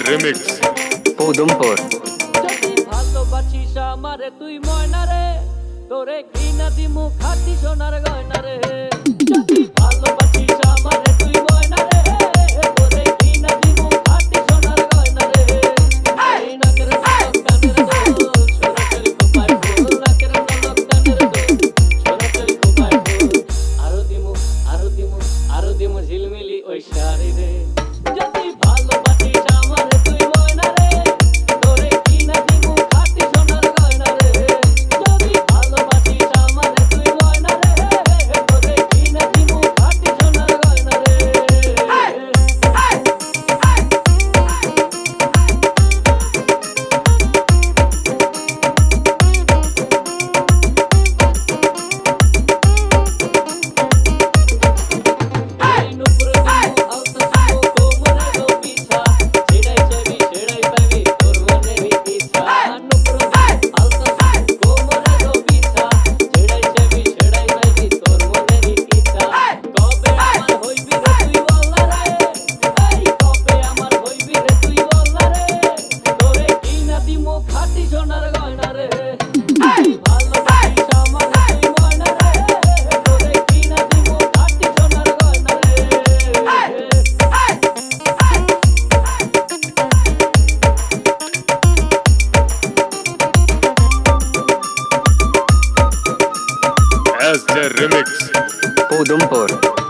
remix Udhampur যদি ভালোবাসিস আমারে তুই ময়না রে তোরে ঘৃণা দিমু খাঁটি সোনার গয়না রে যদি ভালোবাসিস আমারে তুই ময়না রে তোরে ঘৃণা দিমু খাঁটি সোনার গয়না রে এই নাকের নলক কানের দোল সরাসরি খোপায় ফুল নাকের নলক কানের দোল সরাসরি খোপায় ফুল আরো দিমু ঝিলমিলি ওই শাড়ি রে যদি ভালোবাসিস আমারে তুই ময়না রে তোরে ঘৃণা দিমু খাঁটি সোনার গয়না রে যদি ভালোবাসিস আমারে তুই ময়না রে তোরে ঘৃণা দিমু খাঁটি সোনার গয়না রে সোনার গয়না রে ভালোবাসিস আমারে তুই ময়না রে তোরে ঘৃণা দিমু খাঁটি সোনার গয়না রে as the remix উদমপুর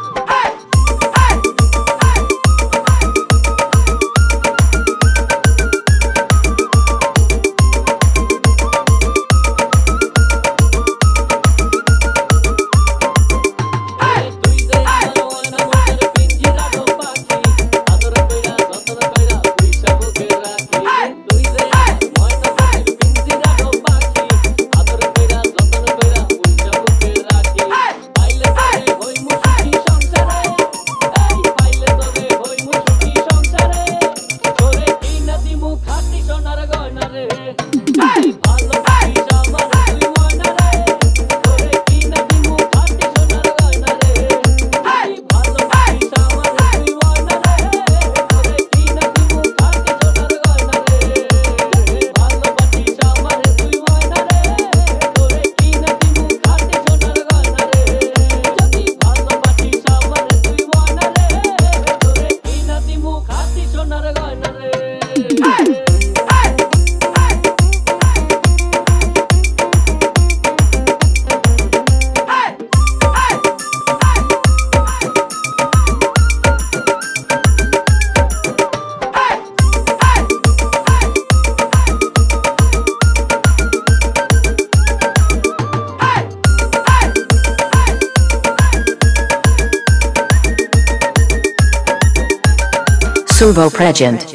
তুই যে আমার ময়না মোদের পিঞ্জিরা গো পাখি আদর কইরা যত্ন কইরা পুইসা বুকে রাখি তুই যে আমার ময়না মোদের পিঞ্জিরা গো পাখি আদর কইরা যত্ন কইরা পুইসা বুকে রাখি পাইলে তোরে হইমু সুখী সংসারে এই পাইলে তোরে হইমু সুখী সংসারে তোরে ঘৃণা দিমু খাঁটি সোনার গয়না রে ভালোবাসিস আমারে তুই ময়না রে তোরে ঘৃণা দিমু খাঁটি সোনার গয়না রে ভালোবাসিস আমারে তুই ময়না রে তোরে ঘৃণা দিমু খাঁটি সোনার গয়না রে ভালোবাসিস আমারে তুই ময়না রে তোরে ঘৃণা দিমু খাঁটি সোনার গয়না রে যদি ভালোবাসিস আমারে তুই ময়না রে তোরে ঘৃণা দিমু খাঁটি সোনার গয়না রে Suvo Present.